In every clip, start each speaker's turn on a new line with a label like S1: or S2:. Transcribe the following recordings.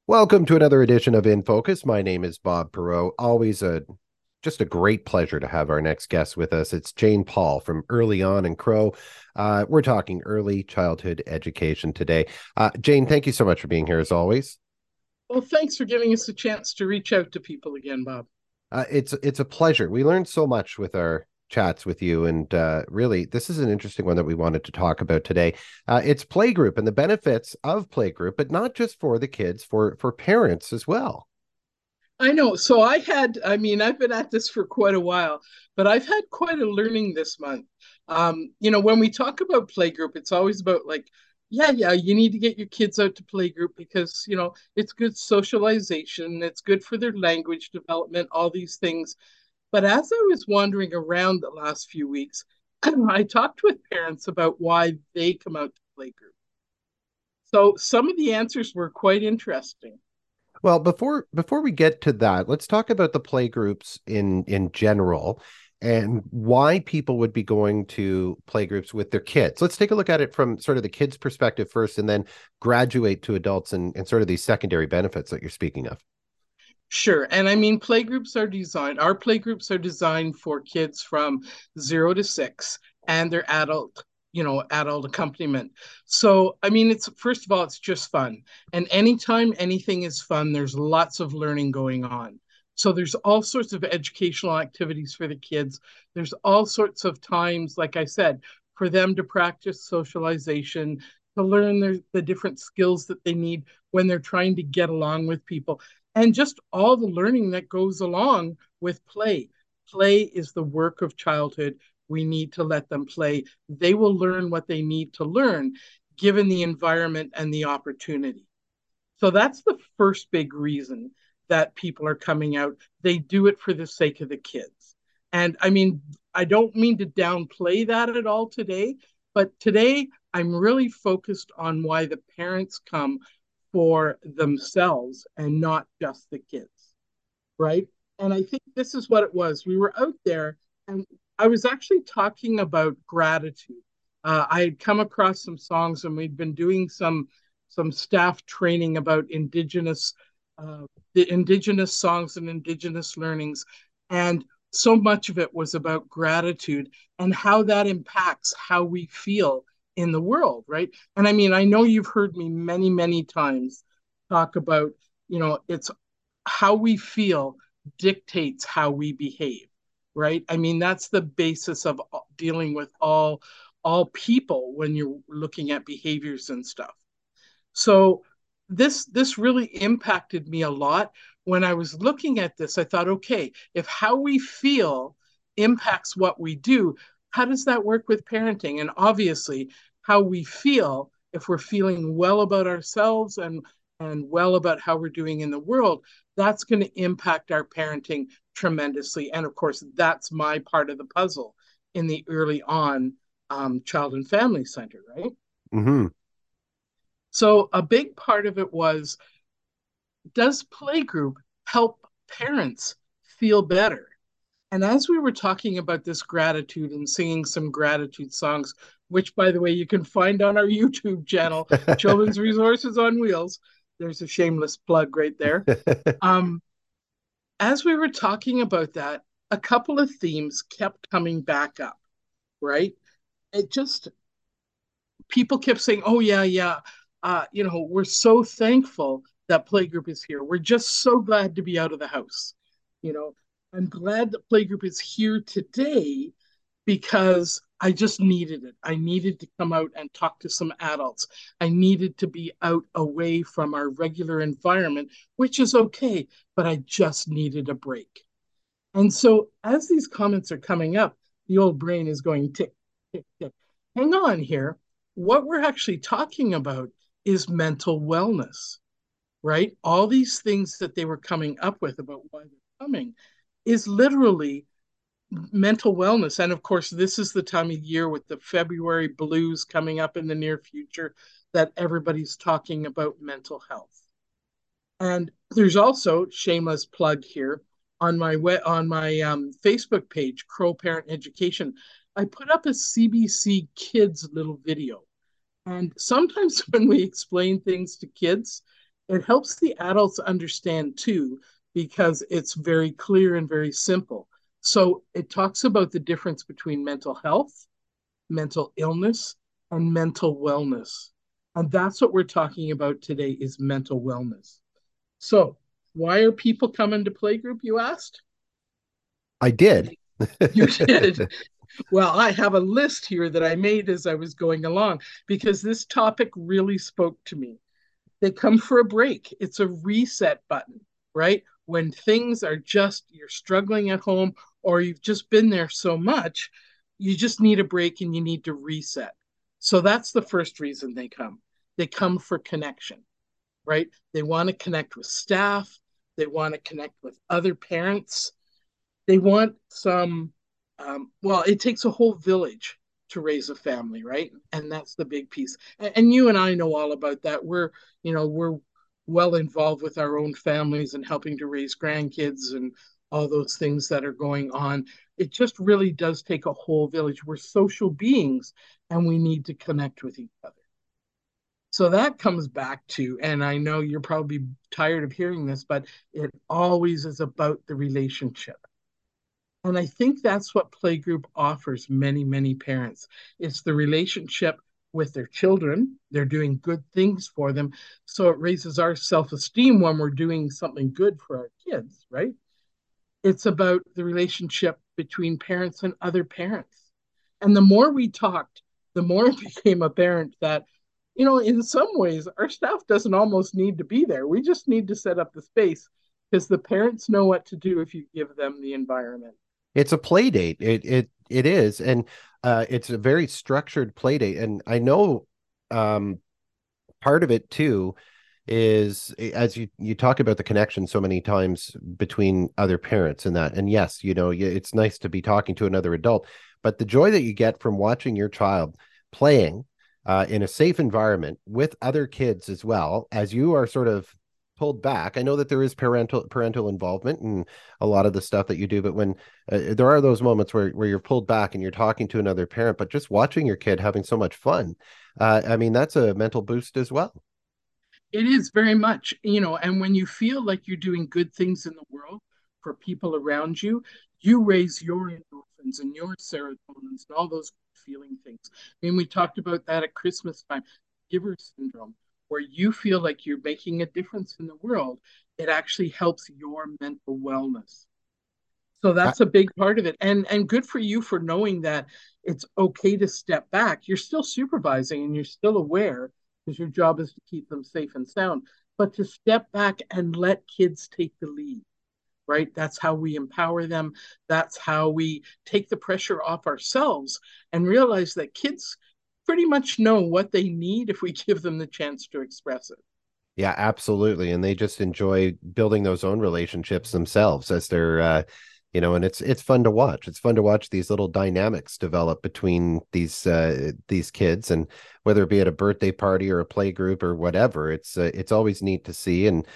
S1: Welcome to another edition of In Focus. My name is Bob Perot. Always just a great pleasure to have our next guest with us. It's Jane Paul from Early On and Crow. We're talking early childhood education today. Jane, thank you so much for being here as always.
S2: Well, thanks for giving us a chance to reach out to people again, Bob.
S1: It's a pleasure. We learned so much with our chats with you, and really, this is an interesting one that we wanted to talk about today. It's playgroup and the benefits of playgroup, but not just for the kids, for parents as well.
S2: I know. I've been at this for quite a while, but I've had quite a learning this month. When we talk about playgroup, it's always about like, yeah, you need to get your kids out to playgroup because, it's good socialization, it's good for their language development, all these things. But as I was wandering around the last few weeks, I talked with parents about why they come out to playgroup. So some of the answers were quite interesting.
S1: Well, before we get to that, let's talk about the play groups in general and why people would be going to play groups with their kids. Let's take a look at it from sort of the kids' perspective first, and then graduate to adults and sort of these secondary benefits that you're speaking of.
S2: Sure. And our playgroups are designed for kids from 0 to 6 and their adult accompaniment. So, first of all, it's just fun. And anytime anything is fun, there's lots of learning going on. So there's all sorts of educational activities for the kids. There's all sorts of times, like I said, for them to practice socialization, to learn the different skills that they need when they're trying to get along with people and just all the learning that goes along with play. Play is the work of childhood. We need to let them play. They will learn what they need to learn given the environment and the opportunity. So that's the first big reason that people are coming out. They do it for the sake of the kids. And I don't mean to downplay that at all today, but today I'm really focused on why the parents come for themselves and not just the kids, right? And I think this is what it was. We were out there, and I was actually talking about gratitude. I had come across some songs, and we'd been doing some staff training about uh, the indigenous songs and indigenous learnings, and so much of it was about gratitude and how that impacts how we feel in the world, right? And I know you've heard me many, many times talk about, it's how we feel dictates how we behave, right? That's the basis of dealing with all people when you're looking at behaviors and stuff. So this really impacted me a lot. When I was looking at this, I thought, okay, if how we feel impacts what we do, how does that work with parenting? And obviously, how we feel, if we're feeling well about ourselves and well about how we're doing in the world, that's going to impact our parenting tremendously. And of course, that's my part of the puzzle in the early on child and family center, right?
S1: Hmm.
S2: So a big part of it was, does playgroup help parents feel better? And as we were talking about this gratitude and singing some gratitude songs, which by the way, you can find on our YouTube channel, Children's Resources on Wheels, there's a shameless plug right there. Um, as we were talking about that, a couple of themes kept coming back up, right? It just, people kept saying, oh, yeah. We're so thankful that Playgroup is here. We're just so glad to be out of the house. You know, I'm glad that Playgroup is here today because I just needed it. I needed to come out and talk to some adults. I needed to be out away from our regular environment, which is okay, but I just needed a break. And so as these comments are coming up, the old brain is going tick, tick, tick. Hang on here. What we're actually talking about is mental wellness, right? All these things that they were coming up with about why they're coming is literally mental wellness. And of course, this is the time of year with the February blues coming up in the near future that everybody's talking about mental health. And there's also shameless plug here on my Facebook page, Crow Parent Education. I put up a CBC Kids little video, and sometimes when we explain things to kids, It helps the adults understand too, because it's very clear and very simple. So it talks about the difference between mental health, mental illness, and mental wellness. And that's what we're talking about today is mental wellness. So why are people coming to playgroup, you asked?
S1: I did.
S2: You did. Well, I have a list here that I made as I was going along because this topic really spoke to me. They come for a break. It's a reset button, right? When things are just, you're struggling at home or you've just been there so much, you just need a break and you need to reset. So that's the first reason they come. They come for connection, right? They want to connect with staff, they want to connect with other parents, they want some, well, it takes a whole village to raise a family, right? And that's the big piece. And you and I know all about that. We're well involved with our own families and helping to raise grandkids and all those things that are going on. It just really does take a whole village. We're social beings and we need to connect with each other. So that comes back to, and I know you're probably tired of hearing this, but it always is about the relationship. And I think that's what Playgroup offers many, many parents. It's the relationship with their children. They're doing good things for them. So it raises our self esteem when we're doing something good for our kids, right? It's about the relationship between parents and other parents. And the more we talked, the more it became apparent that, in some ways, our staff doesn't almost need to be there. We just need to set up the space because the parents know what to do if you give them the environment.
S1: It's a play date. It is, and it's a very structured play date. And I know um, part of it too is as you talk about the connection so many times between other parents and that. And yes, it's nice to be talking to another adult, but the joy that you get from watching your child playing in a safe environment with other kids as well as you are sort of pulled back. I know that there is parental involvement in a lot of the stuff that you do, but when there are those moments where you're pulled back and you're talking to another parent, but just watching your kid having so much fun, I mean, that's a mental boost as well.
S2: It is very much, and when you feel like you're doing good things in the world for people around you, you raise your endorphins and your serotonins and all those feeling things. I mean, we talked about that at Christmas time, giver syndrome, where you feel like you're making a difference in the world. It actually helps your mental wellness. So
S1: I,
S2: that's a big part of it. And good for you for knowing that it's okay to step back. You're still supervising and you're still aware because your job is to keep them safe and sound, but to step back and let kids take the lead, right? That's how we empower them. That's how we take the pressure off ourselves and realize that kids pretty much know what they need if we give them the chance to express it.
S1: yeah, absolutely. And they just enjoy building those own relationships themselves as they're and it's fun to watch. It's fun to watch these little dynamics develop between these kids, and whether it be at a birthday party or a play group or whatever, it's always neat to see. And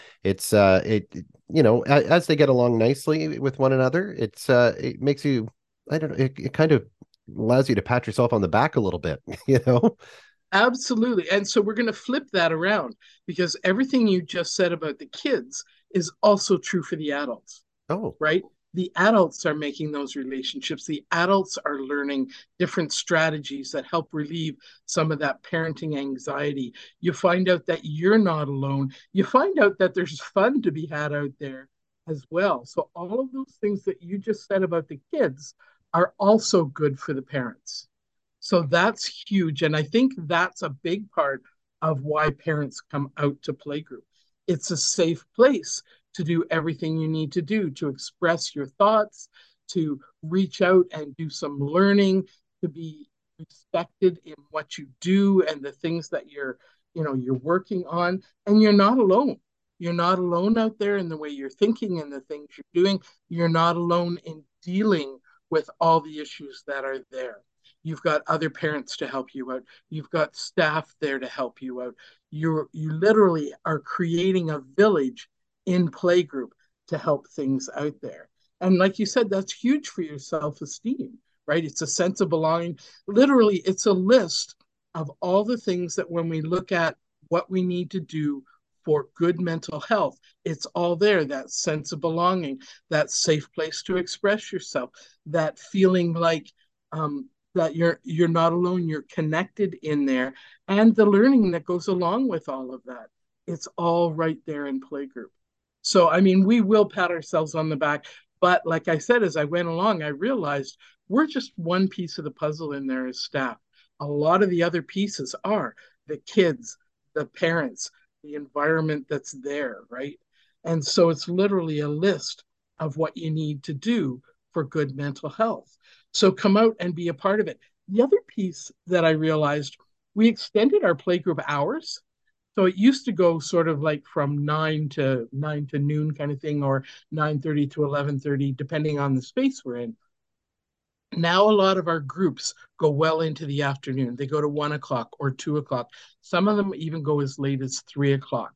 S1: as they get along nicely with one another, it makes you, I don't know, it kind of allows you to pat yourself on the back a little bit, you know.
S2: Absolutely. And so we're going to flip that around because everything you just said about the kids is also true for the adults,
S1: Oh,
S2: right? The adults are making those relationships. The adults are learning different strategies that help relieve some of that parenting anxiety. You find out that you're not alone. You find out that there's fun to be had out there as well. So, all of those things that you just said about the kids are also good for the parents. So that's huge. And I think that's a big part of why parents come out to playgroup. It's a safe place to do everything you need to do to express your thoughts, to reach out and do some learning, to be respected in what you do and the things that you're working on. And you're not alone. You're not alone out there in the way you're thinking and the things you're doing. You're not alone in dealing with all the issues that are there. You've got other parents to help you out. You've got staff there to help you out. You literally are creating a village in playgroup to help things out there. And like you said, that's huge for your self-esteem, right? It's a sense of belonging. Literally, it's a list of all the things that when we look at what we need to do for good mental health. It's all there, that sense of belonging, that safe place to express yourself, that feeling like that you're not alone, you're connected in there, and the learning that goes along with all of that. It's all right there in playgroup. So I mean, we will pat ourselves on the back, but like I said, as I went along, I realized we're just one piece of the puzzle in there as staff. A lot of the other pieces are the kids, the parents, the environment that's there, right? And so it's literally a list of what you need to do for good mental health. So come out and be a part of it. The other piece that I realized, we extended our playgroup hours. So it used to go sort of like from 9 to noon kind of thing, or 9:30 to 11:30, depending on the space we're in. Now a lot of our groups go well into the afternoon. They go to 1 o'clock or 2 o'clock. Some of them even go as late as 3 o'clock.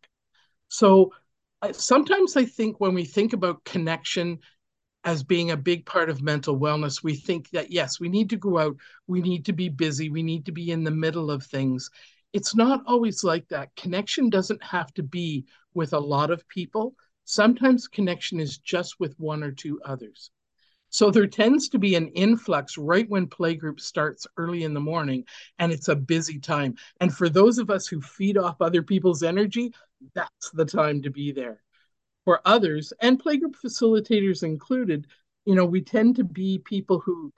S2: So sometimes I think when we think about connection as being a big part of mental wellness, we think that, yes, we need to go out, we need to be busy, we need to be in the middle of things. It's not always like that. Connection doesn't have to be with a lot of people. Sometimes connection is just with one or two others. So there tends to be an influx right when playgroup starts early in the morning, and it's a busy time. And for those of us who feed off other people's energy, that's the time to be there. For others, and playgroup facilitators included, we tend to be people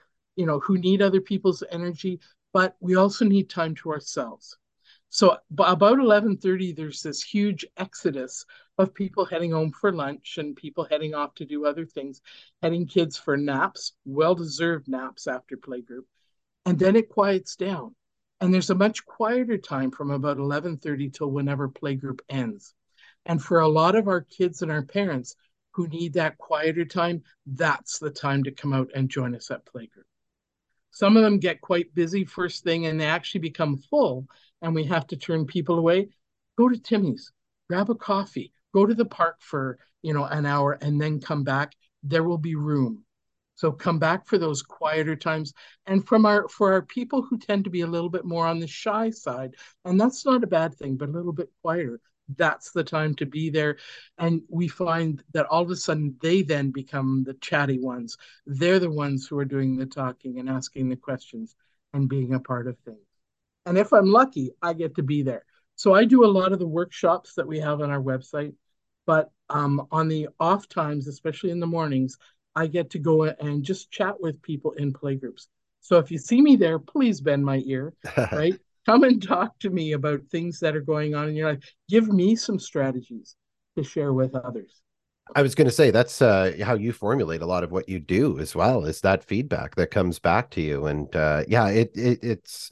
S2: who need other people's energy, but we also need time to ourselves. So about 11:30, there's this huge exodus of people heading home for lunch and people heading off to do other things, heading kids for naps, well-deserved naps after playgroup. And then it quiets down. And there's a much quieter time from about 11:30 till whenever playgroup ends. And for a lot of our kids and our parents who need that quieter time, that's the time to come out and join us at playgroup. Some of them get quite busy first thing and they actually become full, and we have to turn people away. Go to Timmy's, grab a coffee, go to the park for an hour, and then come back. There will be room. So come back for those quieter times. And for our people who tend to be a little bit more on the shy side, and that's not a bad thing, but a little bit quieter, that's the time to be there. And we find that all of a sudden they then become the chatty ones. They're the ones who are doing the talking and asking the questions and being a part of things. And if I'm lucky, I get to be there. So I do a lot of the workshops that we have on our website, but on the off times, especially in the mornings, I get to go and just chat with people in playgroups. So if you see me there, please bend my ear, right? Come and talk to me about things that are going on in your life. Give me some strategies to share with others.
S1: I was going to say that's how you formulate a lot of what you do as well, is that feedback that comes back to you. And yeah, it's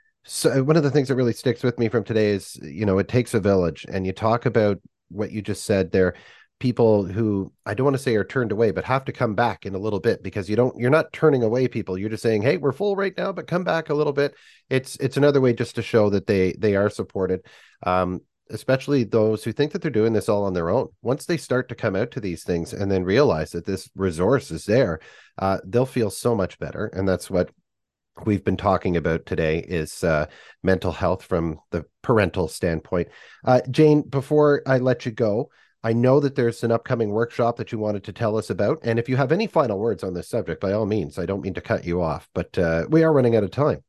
S1: so one of the things that really sticks with me from today is, it takes a village, and you talk about what you just said there. People who, I don't want to say are turned away, but have to come back in a little bit, because you're not turning away people. You're just saying, hey, we're full right now, but come back a little bit. It's another way just to show that they are supported. Especially those who think that they're doing this all on their own. Once they start to come out to these things and then realize that this resource is there, they'll feel so much better. And that's what we've been talking about today, is mental health from the parental standpoint. Jane, before I let you go, I know that there's an upcoming workshop that you wanted to tell us about. And if you have any final words on this subject, by all means, I don't mean to cut you off, but we are running out of time.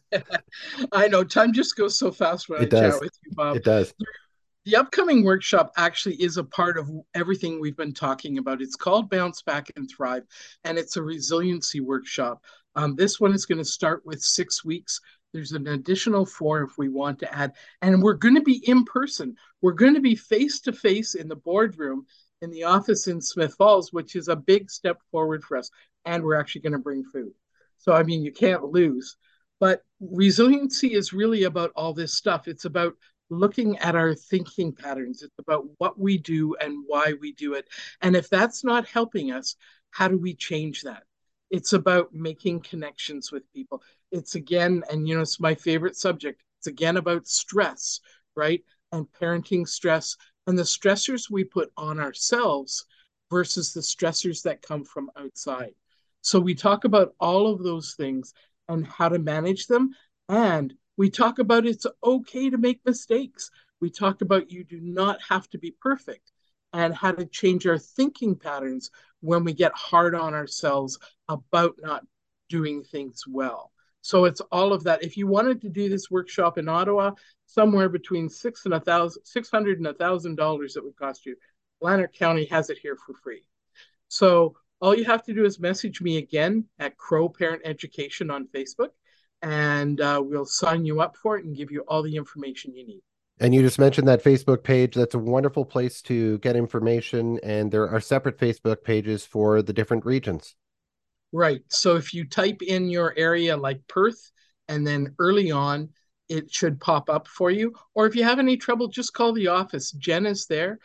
S2: I know time just goes so fast when
S1: It
S2: I chat
S1: does.
S2: with you, Bob.
S1: It does.
S2: The upcoming workshop actually is a part of everything we've been talking about. It's called Bounce Back and Thrive, and it's a resiliency workshop. This one is going to start with 6 weeks. There's an additional 4 if we want to add. And we're going to be in person. We're going to be face to face in the boardroom in the office in Smith Falls, which is a big step forward for us. And we're actually going to bring food. So, I mean, you can't lose. But resiliency is really about all this stuff. It's about looking at our thinking patterns. It's about what we do and why we do it. And if that's not helping us, how do we change that? It's about making connections with people. It's again, and it's my favorite subject. It's again about stress, right? And parenting stress and the stressors we put on ourselves versus the stressors that come from outside. So we talk about all of those things and how to manage them. And we talk about it's okay to make mistakes. We talk about you do not have to be perfect and how to change our thinking patterns when we get hard on ourselves about not doing things well. So it's all of that. If you wanted to do this workshop in Ottawa, somewhere between $600 and $1,000 it would cost you. Lanark County has it here for free. So all you have to do is message me again at Crow Parent Education on Facebook, and we'll sign you up for it and give you all the information you need.
S1: And you just mentioned that Facebook page. That's a wonderful place to get information. And there are separate Facebook pages for the different regions.
S2: Right. So if you type in your area like Perth and then early on, it should pop up for you. Or if you have any trouble, just call the office. Jen is there,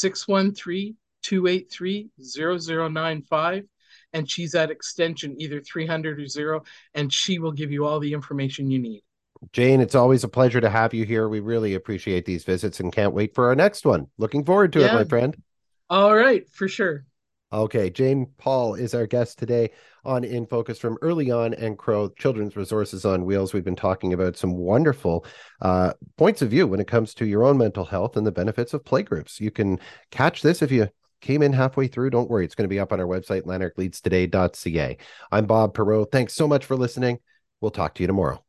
S2: 613-283-0095. And she's at extension either 300 or 0, and she will give you all the information you need.
S1: Jane, it's always a pleasure to have you here. We really appreciate these visits and can't wait for our next one. Looking forward to it,
S2: Yeah.
S1: my friend.
S2: All right, for sure.
S1: Okay, Jane Paul is our guest today on In Focus from Early On and Crow Children's Resources on Wheels. We've been talking about some wonderful points of view when it comes to your own mental health and the benefits of playgroups. You can catch this if you came in halfway through. Don't worry, it's going to be up on our website, lanarkleadstoday.ca. I'm Bob Perot. Thanks so much for listening. We'll talk to you tomorrow.